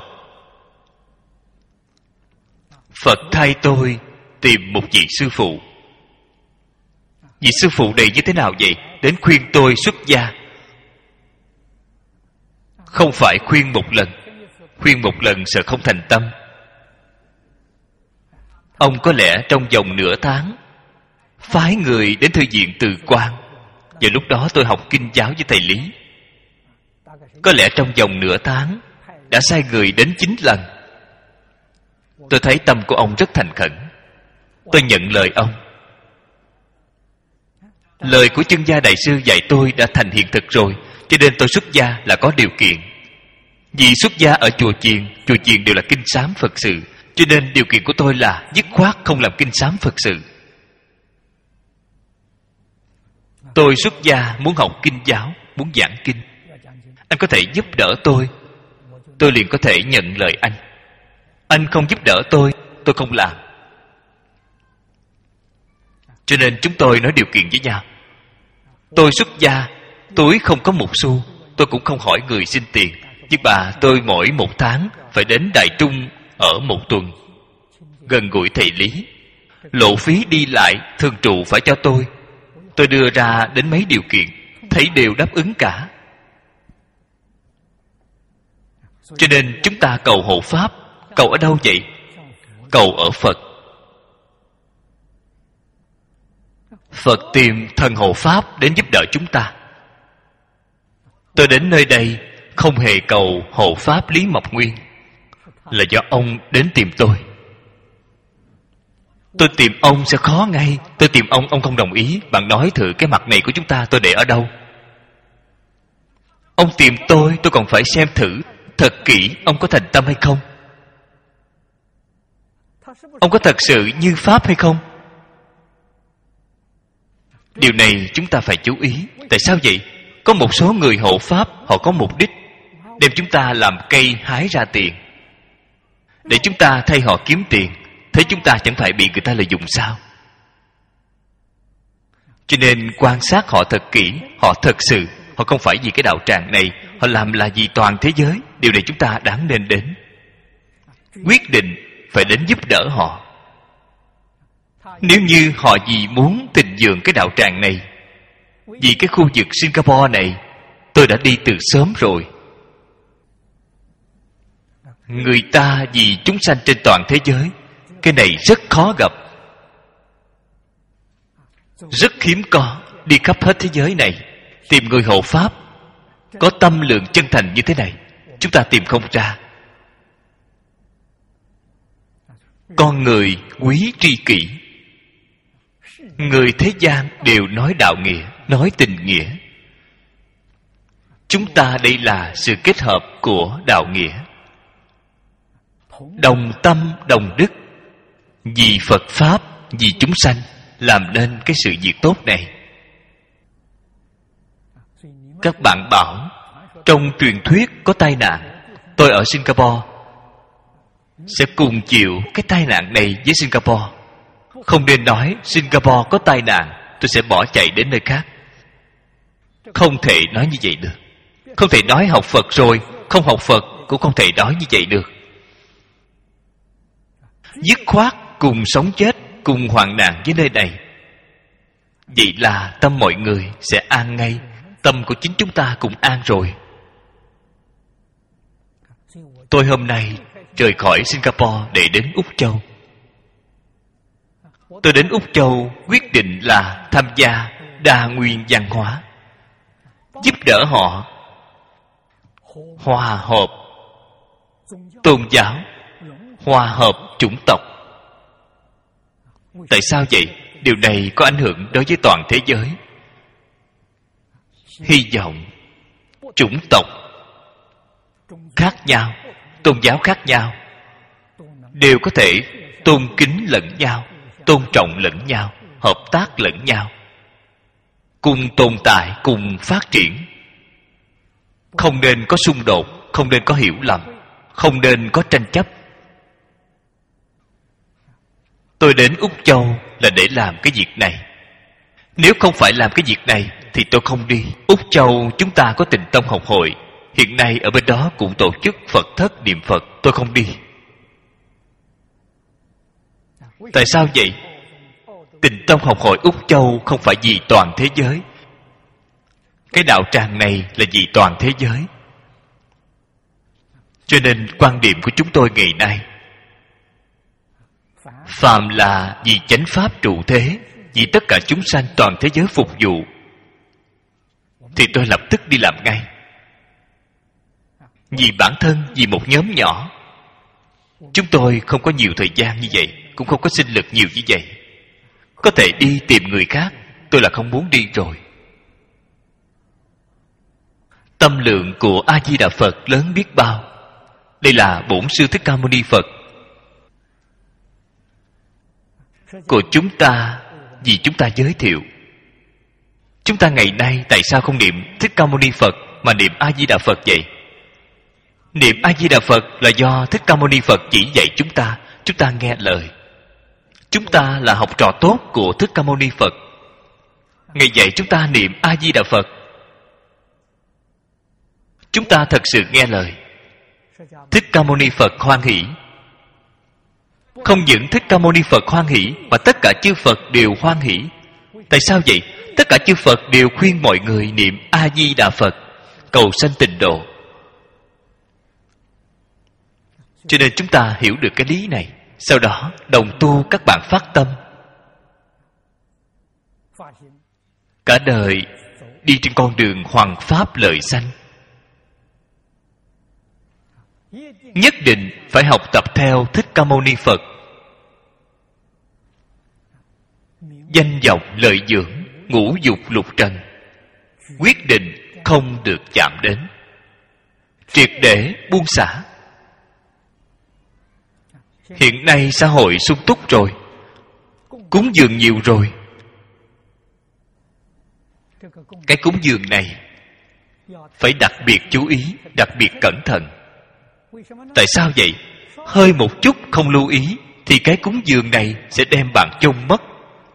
Phật thay tôi tìm một vị sư phụ. Vị sư phụ này như thế nào vậy? Đến khuyên tôi xuất gia. Không phải khuyên một lần, khuyên một lần sợ không thành tâm. Ông có lẽ trong vòng nửa tháng phái người đến thư viện Từ Quan. Và lúc đó tôi học kinh giáo với thầy Lý. Có lẽ trong vòng nửa tháng đã sai người đến chín lần. Tôi thấy tâm của ông rất thành khẩn. Tôi nhận lời ông. Lời của Chương Gia Đại Sư dạy tôi đã thành hiện thực rồi, cho nên tôi xuất gia là có điều kiện. Vì xuất gia ở chùa chiền, chùa chiền đều là kinh sám Phật sự, cho nên điều kiện của tôi là dứt khoát không làm kinh sám Phật sự. Tôi xuất gia muốn học kinh giáo, muốn giảng kinh. Anh có thể giúp đỡ tôi, tôi liền có thể nhận lời anh. Anh không giúp đỡ tôi, tôi không làm. Cho nên chúng tôi nói điều kiện với nhau. Tôi xuất gia, túi không có một xu, tôi cũng không hỏi người xin tiền. Nhưng mà tôi mỗi một tháng phải đến Đại Trung ở một tuần, gần gũi thầy Lý. Lộ phí đi lại thường trụ phải cho tôi. Tôi đưa ra đến mấy điều kiện, thấy đều đáp ứng cả. Cho nên chúng ta cầu hộ pháp. Cầu ở đâu vậy? Cầu ở Phật. Phật tìm thần hộ pháp đến giúp đỡ chúng ta. Tôi đến nơi đây không hề cầu hộ pháp Lý Mộc Nguyên, là do ông đến tìm tôi. Tôi tìm ông sẽ khó ngay. Tôi tìm ông, ông không đồng ý. Bạn nói thử cái mặt này của chúng ta tôi để ở đâu. Ông tìm tôi, tôi còn phải xem thử thật kỹ ông có thành tâm hay không, ông có thật sự như pháp hay không. Điều này chúng ta phải chú ý. Tại sao vậy? Có một số người hộ pháp, họ có mục đích đem chúng ta làm cây hái ra tiền, để chúng ta thay họ kiếm tiền. Thế chúng ta chẳng phải bị người ta lợi dụng sao? Cho nên quan sát họ thật kỹ. Họ thật sự, họ không phải vì cái đạo tràng này, họ làm là vì toàn thế giới. Điều này chúng ta đáng nên đến, quyết định phải đến giúp đỡ họ. Nếu như họ vì muốn thịnh vượng cái đạo tràng này, vì cái khu vực Singapore này, tôi đã đi từ sớm rồi. Người ta vì chúng sanh trên toàn thế giới, cái này rất khó gặp, rất hiếm có. Đi khắp hết thế giới này tìm người hộ pháp có tâm lượng chân thành như thế này, chúng ta tìm không ra. Con người quý tri kỷ. Người thế gian đều nói đạo nghĩa, nói tình nghĩa. Chúng ta đây là sự kết hợp của đạo nghĩa, đồng tâm đồng đức, vì Phật Pháp, vì chúng sanh, làm nên cái sự việc tốt này. Các bạn bảo trong truyền thuyết có tai nạn, tôi ở Singapore sẽ cùng chịu cái tai nạn này với Singapore. Không nên nói Singapore có tai nạn, tôi sẽ bỏ chạy đến nơi khác. Không thể nói như vậy được. Không thể nói học Phật rồi không học Phật, cũng không thể nói như vậy được. Dứt khoát cùng sống chết, cùng hoạn nạn với nơi này. Vậy là tâm mọi người sẽ an ngay. Tâm của chính chúng ta cũng an rồi. Tôi hôm nay rời khỏi Singapore để đến Úc Châu. Tôi đến Úc Châu quyết định là tham gia đa nguyên văn hóa, giúp đỡ họ hòa hợp tôn giáo, hòa hợp chủng tộc. Tại sao vậy? Điều này có ảnh hưởng đối với toàn thế giới. Hy vọng chủng tộc khác nhau, tôn giáo khác nhau đều có thể tôn kính lẫn nhau, tôn trọng lẫn nhau, hợp tác lẫn nhau, cùng tồn tại, cùng phát triển. Không nên có xung đột, không nên có hiểu lầm, không nên có tranh chấp. Tôi đến Úc Châu là để làm cái việc này. Nếu không phải làm cái việc này thì tôi không đi. Úc Châu chúng ta có Tịnh Tông học hội, hiện nay ở bên đó cũng tổ chức Phật thất niệm Phật. Tôi không đi. Tại sao vậy? Tịnh Tông học hội Úc Châu không phải vì toàn thế giới. Cái đạo tràng này là vì toàn thế giới. Cho nên quan điểm của chúng tôi ngày nay, phàm là vì chánh pháp trụ thế, vì tất cả chúng sanh toàn thế giới phục vụ, thì tôi lập tức đi làm ngay. Vì bản thân, vì một nhóm nhỏ, chúng tôi không có nhiều thời gian như vậy, cũng không có sinh lực nhiều như vậy. Có thể đi tìm người khác, tôi là không muốn đi rồi. Tâm lượng của A Di Đà Phật lớn biết bao. Đây là Bổn Sư Thích Ca Mâu Ni Phật của chúng ta, vì chúng ta giới thiệu. Chúng ta ngày nay tại sao không niệm Thích Ca Mâu Ni Phật mà niệm A Di Đà Phật vậy? Niệm A Di Đà Phật là do Thích Ca Mâu Ni Phật chỉ dạy chúng ta. Chúng ta nghe lời. Chúng ta là học trò tốt của Thích Ca Mâu Ni Phật. Ngài dạy chúng ta niệm A Di Đà Phật. Chúng ta thật sự nghe lời. Thích Ca Mâu Ni Phật hoan hỷ. Không những Thích Ca Mâu Ni Phật hoan hỷ, mà tất cả chư Phật đều hoan hỷ. Tại sao vậy? Tất cả chư Phật đều khuyên mọi người niệm A Di Đà Phật, cầu sanh tịnh độ. Cho nên chúng ta hiểu được cái lý này. Sau đó đồng tu các bạn phát tâm. cả đời đi trên con đường hoằng pháp lợi sanh, nhất định phải học tập theo Thích Ca Mâu Ni Phật. Danh vọng lợi dưỡng, ngũ dục lục trần, quyết định không được chạm đến, triệt để buông xả. Hiện nay xã hội sung túc rồi, cúng dường nhiều rồi. Cái cúng dường này phải đặc biệt chú ý, đặc biệt cẩn thận. Tại sao vậy? Hơi một chút không lưu ý thì cái cúng dường này sẽ đem bạn chôn mất,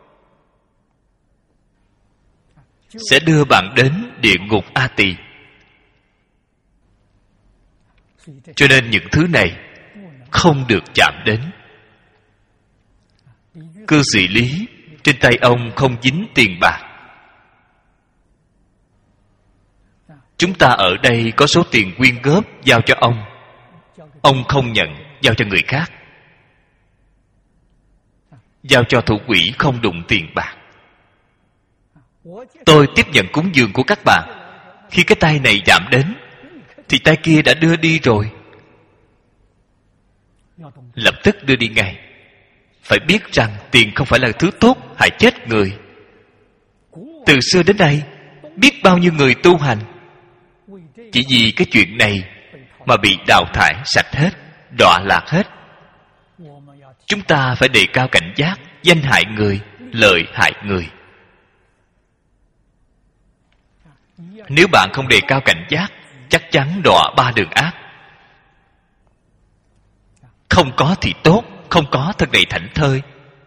sẽ đưa bạn đến địa ngục A Tỳ. Cho nên những thứ này không được chạm đến. Cư sĩ Lý, trên tay ông không dính tiền bạc. Chúng ta ở đây có số tiền quyên góp giao cho ông, ông không nhận, giao cho người khác. Giao cho thủ quỹ không đụng tiền bạc. Tôi tiếp nhận cúng dường của các bạn. Khi cái tay này chạm đến thì tay kia đã đưa đi rồi. Lập tức đưa đi ngay. Phải biết rằng tiền không phải là thứ tốt, hại chết người. Từ xưa đến nay, biết bao nhiêu người tu hành chỉ vì cái chuyện này mà bị đào thải sạch hết, đọa lạc hết. Chúng ta phải đề cao cảnh giác, danh hại người, lợi hại người. Nếu bạn không đề cao cảnh giác, chắc chắn đọa ba đường ác. Không có thì tốt, không có thật đầy thảnh thơi.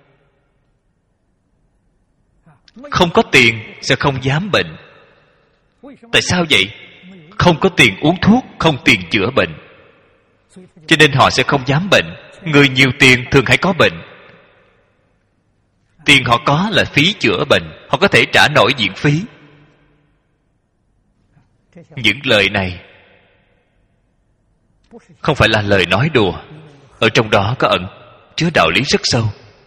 Không có tiền sẽ không dám bệnh. Tại sao vậy? Không có tiền uống thuốc, không tiền chữa bệnh, cho nên họ sẽ không dám bệnh. Người nhiều tiền thường hay có bệnh. Tiền họ có là phí chữa bệnh, họ có thể trả nổi viện phí. Những lời này không phải là lời nói đùa, ở trong đó có ẩn chứa đạo lý rất sâu.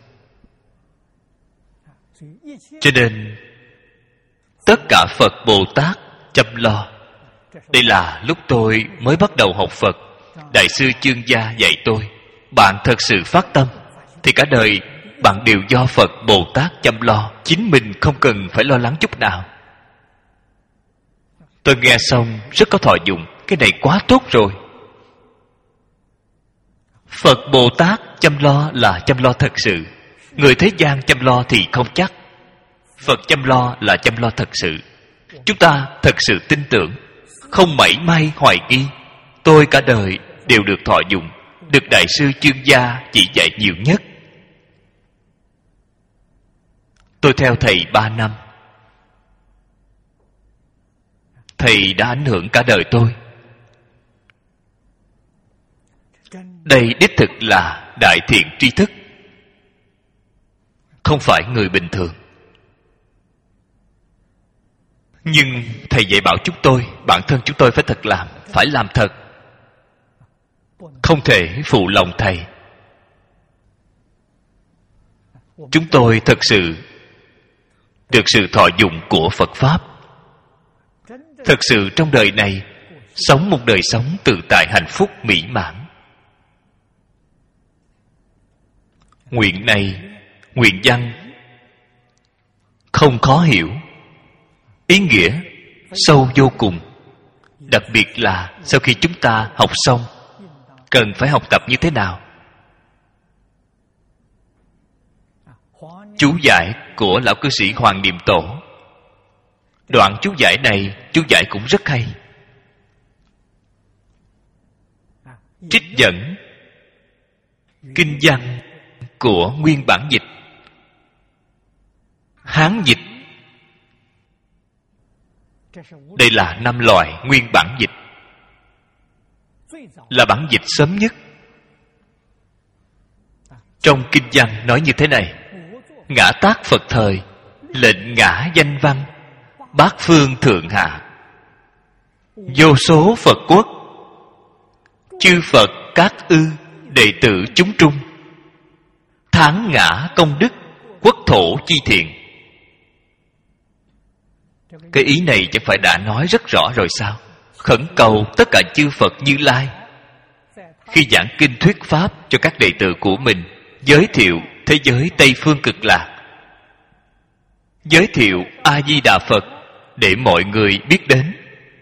Cho nên tất cả Phật Bồ Tát chăm lo. Đây là lúc tôi mới bắt đầu học Phật, Đại sư Chương Gia dạy tôi, bạn thật sự phát tâm thì cả đời bạn đều do Phật Bồ Tát chăm lo, chính mình không cần phải lo lắng chút nào. Tôi nghe xong rất có thọ dụng. Cái này quá tốt rồi. Phật Bồ Tát chăm lo là chăm lo thật sự. Người thế gian chăm lo thì không chắc. Phật chăm lo là chăm lo thật sự. Chúng ta thật sự tin tưởng, không mảy may hoài nghi. Tôi cả đời đều được thọ dụng, được Đại sư Chương Gia chỉ dạy nhiều nhất. Tôi theo thầy ba năm. Thầy đã ảnh hưởng cả đời tôi. Đây đích thực là đại thiện tri thức, không phải người bình thường. Nhưng thầy dạy bảo chúng tôi, bản thân chúng tôi phải thật làm, phải làm thật, không thể phụ lòng thầy. Chúng tôi thật sự được sự thọ dụng của Phật Pháp. Thật sự trong đời này sống một đời sống tự tại, hạnh phúc, mỹ mãn. Nguyện này, nguyện văn không khó hiểu, ý nghĩa sâu vô cùng. Đặc biệt là sau khi chúng ta học xong, cần phải học tập như thế nào. Chú giải của lão cư sĩ Hoàng Niệm Tổ, đoạn chú giải này, chú giải cũng rất hay. Trích dẫn kinh văn của nguyên bản dịch, Hán dịch. Đây là năm loại nguyên bản dịch, là bản dịch sớm nhất. Trong kinh văn nói như thế này: ngã tác Phật thời, lệnh ngã danh văn, bát phương thượng hạ, vô số Phật quốc, chư Phật các ư, đệ tử chúng trung, thắng ngã công đức, quốc thổ chi thiện. Cái ý này chẳng phải đã nói rất rõ rồi sao? Khẩn cầu tất cả chư Phật Như Lai khi giảng kinh thuyết pháp cho các đệ tử của mình, giới thiệu thế giới Tây Phương Cực Lạc, giới thiệu A Di Đà Phật để mọi người biết đến.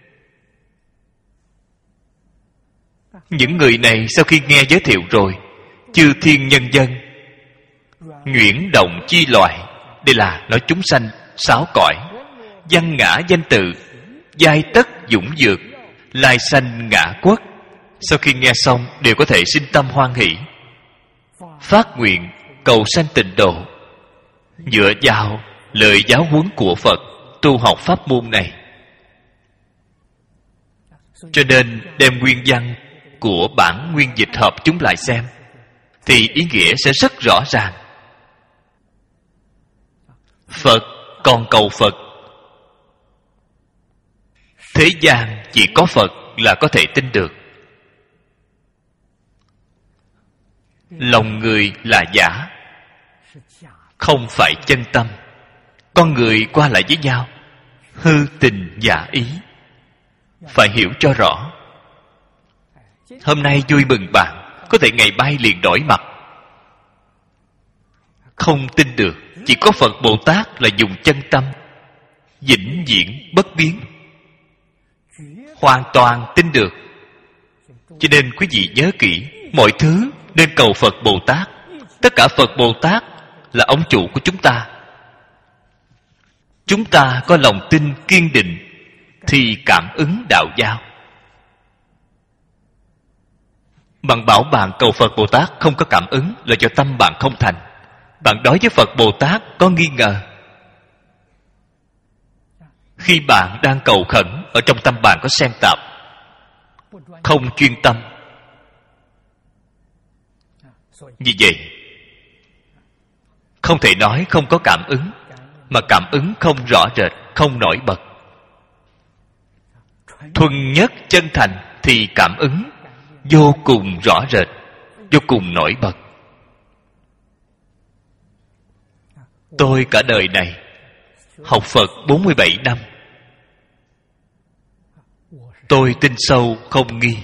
Những người này sau khi nghe giới thiệu rồi, chư thiên nhân dân nhuyễn động chi loại, đây là nói chúng sanh sáu cõi, văn ngã danh tự, giai tất dũng dược, lai sanh ngã quốc, sau khi nghe xong đều có thể sinh tâm hoan hỷ, phát nguyện cầu sanh tịnh độ, dựa vào lời giáo huấn của Phật tu học pháp môn này. Cho nên đem nguyên văn của bản nguyên dịch hợp chúng lại xem, thì ý nghĩa sẽ rất rõ ràng. Phật còn cầu Phật, thế gian chỉ có Phật là có thể tin được. Lòng người là giả, không phải chân tâm. Con người qua lại với nhau, hư tình giả ý, phải hiểu cho rõ. Hôm nay vui mừng bạn, có thể ngày mai liền đổi mặt. Không tin được. Chỉ có Phật Bồ Tát là dùng chân tâm, vĩnh viễn bất biến, hoàn toàn tin được. Cho nên quý vị nhớ kỹ, mọi thứ nên cầu Phật Bồ Tát. Tất cả Phật Bồ Tát là ông chủ của chúng ta. Chúng ta có lòng tin kiên định thì cảm ứng đạo giao. Bạn bảo bạn cầu Phật Bồ Tát không có cảm ứng là do tâm bạn không thành. Bạn đối với Phật Bồ Tát có nghi ngờ. Khi bạn đang cầu khẩn, ở trong tâm bạn có xem tạp, không chuyên tâm. Vì vậy, không thể nói không có cảm ứng, mà cảm ứng không rõ rệt, không nổi bật. Thuần nhất chân thành thì cảm ứng vô cùng rõ rệt, vô cùng nổi bật. Tôi cả đời này học Phật bốn mươi bảy năm, tôi tin sâu không nghi.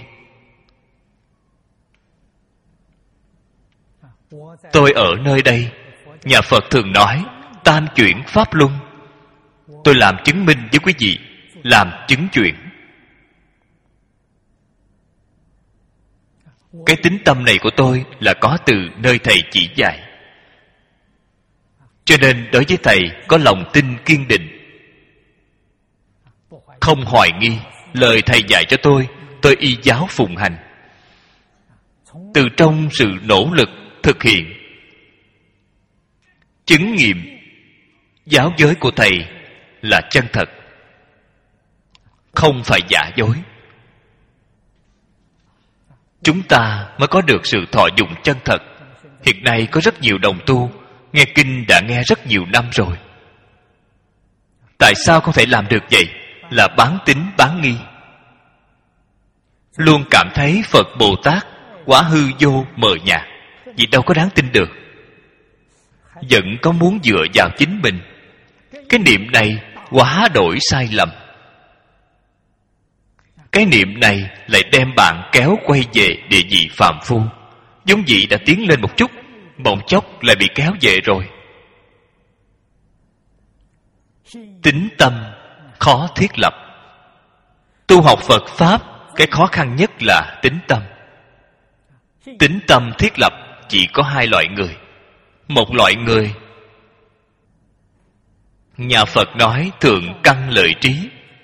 Tôi ở nơi đây, nhà Phật thường nói tam chuyển pháp luân. Tôi làm chứng minh với quý vị, làm chứng chuyển. Cái tính tâm này của tôi là có từ nơi Thầy chỉ dạy. Cho nên đối với Thầy có lòng tin kiên định, không hoài nghi. Lời Thầy dạy cho tôi, tôi y giáo phụng hành. Từ trong sự nỗ lực thực hiện, chứng nghiệm giáo giới của Thầy là chân thật, không phải giả dối. Chúng ta mới có được sự thọ dụng chân thật. Hiện nay có rất nhiều đồng tu nghe kinh đã nghe rất nhiều năm rồi. Tại sao không thể làm được vậy? Là bán tín bán nghi, luôn cảm thấy Phật Bồ Tát quá hư vô mờ nhạt, vì đâu có đáng tin được. Vẫn có muốn dựa vào chính mình. Cái niệm này quá đổi sai lầm. Cái niệm này lại đem bạn kéo quay về địa vị phàm phu. Giống vị đã tiến lên một chút, bỗng chốc lại bị kéo về rồi. Tín tâm khó thiết lập. Tu học Phật Pháp, cái khó khăn nhất là tín tâm. Tín tâm thiết lập chỉ có hai loại người. Một loại người, nhà Phật nói thượng căn lợi trí,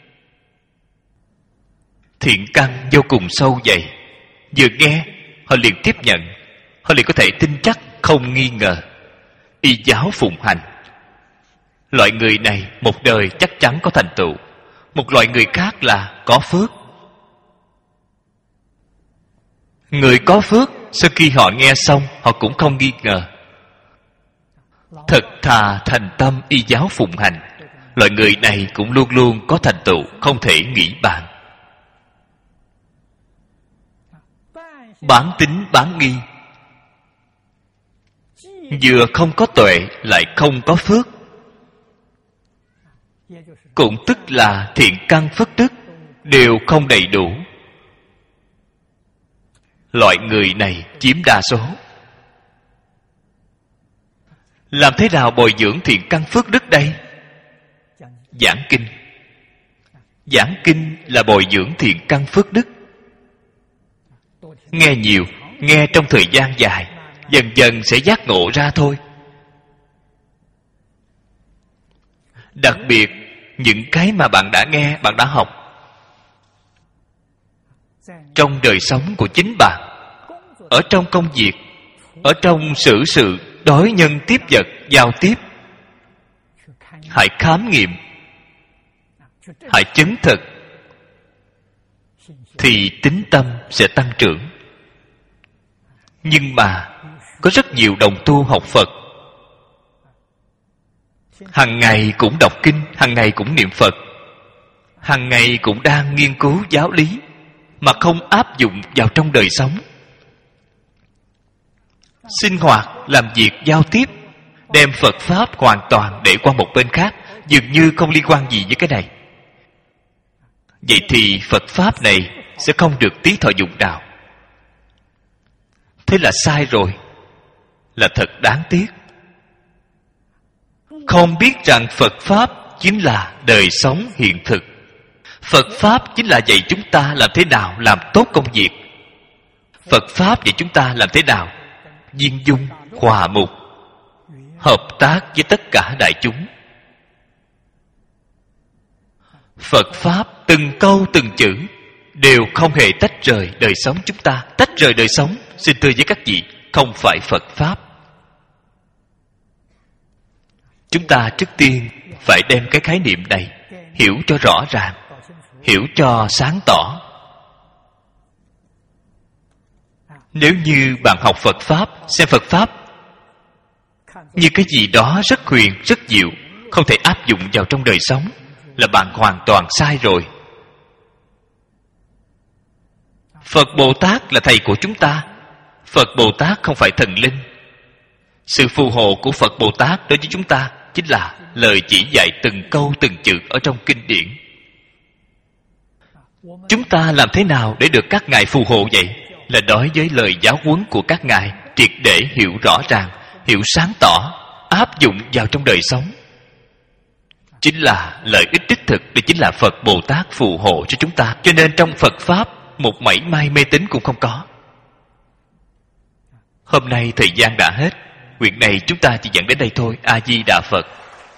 thiện căn vô cùng sâu dày. Vừa nghe, họ liền tiếp nhận, họ liền có thể tin chắc, không nghi ngờ, y giáo phụng hành. Loại người này một đời chắc chắn có thành tựu. Một loại người khác là có phước. Người có phước, sau khi họ nghe xong, họ cũng không nghi ngờ, thật thà thành tâm y giáo phụng hành. Loại người này cũng luôn luôn có thành tựu, không thể nghĩ bàn. Bán tín bán nghi, vừa không có tuệ lại không có phước. cũng tức là thiện căn phước đức đều không đầy đủ. Loại người này chiếm đa số. Làm thế nào bồi dưỡng thiện căn phước đức đây? Giảng kinh. Giảng kinh là bồi dưỡng thiện căn phước đức. Nghe nhiều, nghe trong thời gian dài, dần dần sẽ giác ngộ ra thôi. Đặc biệt những cái mà bạn đã nghe, bạn đã học, trong đời sống của chính bạn, ở trong công việc, ở trong xử sự, đối nhân tiếp vật, giao tiếp, hãy khám nghiệm, hãy chứng thực, thì tín tâm sẽ tăng trưởng. Nhưng mà có rất nhiều đồng tu học Phật, hàng ngày cũng đọc kinh, hàng ngày cũng niệm Phật, hàng ngày cũng đang nghiên cứu giáo lý, mà không áp dụng vào trong đời sống. Sinh hoạt, làm việc, giao tiếp, đem Phật Pháp hoàn toàn để qua một bên khác, dường như không liên quan gì với cái này. Vậy thì Phật Pháp này sẽ không được tí thọ dụng nào. Thế là sai rồi, là thật đáng tiếc. Không biết rằng Phật Pháp chính là đời sống hiện thực. Phật Pháp chính là dạy chúng ta làm thế nào làm tốt công việc. Phật Pháp dạy chúng ta làm thế nào viên dung, hòa mục, hợp tác với tất cả đại chúng. Phật Pháp từng câu từng chữ đều không hề tách rời đời sống chúng ta. Tách rời đời sống, xin thưa với các vị, không phải Phật Pháp. Chúng ta trước tiên phải đem cái khái niệm này hiểu cho rõ ràng, hiểu cho sáng tỏ. Nếu như bạn học Phật Pháp, xem Phật Pháp như cái gì đó rất huyền, rất diệu, không thể áp dụng vào trong đời sống, là bạn hoàn toàn sai rồi. Phật Bồ Tát là thầy của chúng ta. Phật Bồ Tát không phải thần linh. Sự phù hộ của Phật Bồ Tát đối với chúng ta chính là lời chỉ dạy từng câu từng chữ ở trong kinh điển. Chúng ta làm thế nào để được các ngài phù hộ vậy? Là đối với lời giáo huấn của các ngài triệt để hiểu rõ ràng, hiểu sáng tỏ, áp dụng vào trong đời sống. Chính là lợi ích đích thực, đây chính là Phật Bồ Tát phù hộ cho chúng ta. Cho nên trong Phật Pháp một mảy may mê tín cũng không có. Hôm nay thời gian đã hết, nguyện này chúng ta chỉ dẫn đến đây thôi. A Di Đà Phật.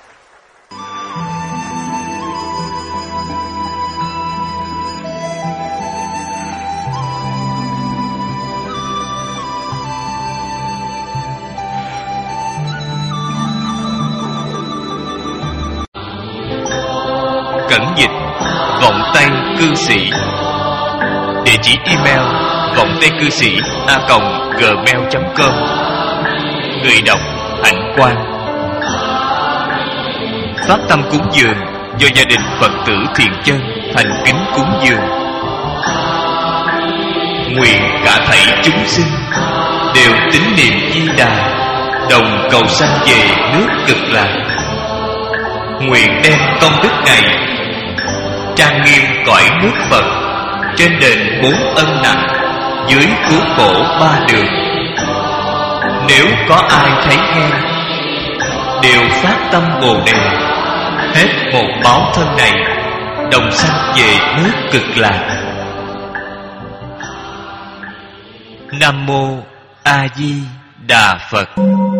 Cẩn dịch vọng tây cư sĩ. Địa chỉ email vọng tây cư sĩ a còng gmail chấm com. Người đọc Hạnh Quang. Phát tâm cúng dường do gia đình Phật tử Thiền Chân thành kính cúng dường. Nguyện cả thảy chúng sinh đều tín niệm Di Đà, đồng cầu sanh về nước Cực Lạc. Nguyện đem công đức này trang nghiêm cõi nước Phật, trên đền bốn ân nặng, dưới cứu khổ ba đường. Nếu có ai thấy nghe, đều phát tâm Bồ Đề, hết một báo thân này, đồng sanh về nước Cực Lạc. Nam mô A Di Đà Phật.